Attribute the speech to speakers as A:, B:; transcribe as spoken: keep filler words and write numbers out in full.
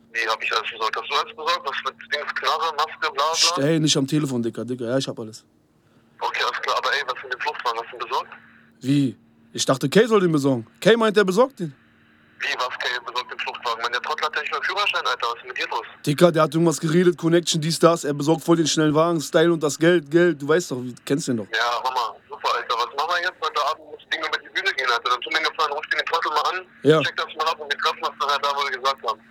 A: Wie hab ich alles besorgt? Hast du alles besorgt? Was mit Dings, Knarre, Maske, bla bla?
B: Stell nicht am Telefon, Dicker, Dicker. Ja, ich hab alles.
A: Okay, alles klar. Aber ey, was mit dem Fluchtwagen? Hast du ihn besorgt?
B: Wie? Ich dachte, Kay soll den besorgen. Kay meint, er besorgt den.
A: Wie, was, Kay, besorgt den Fluchtwagen? Wenn der Trottel hat ja nicht mehr Führerschein, Alter. Was ist mit dir los?
B: Dicker, der hat irgendwas geredet, Connection, dies, das. Er besorgt voll den schnellen Wagen, Style und das Geld, Geld. Du weißt doch, du kennst den doch.
A: Ja, Hammer. Super, Alter. Was machen wir jetzt? Heute Abend muss das Ding über die Bühne gehen, Alter. Dann tu mir gefallen, ruf den Trottel mal an.
B: Ja.
A: Check das mal ab und wir treffen uns nachher da, wo wir gesagt haben.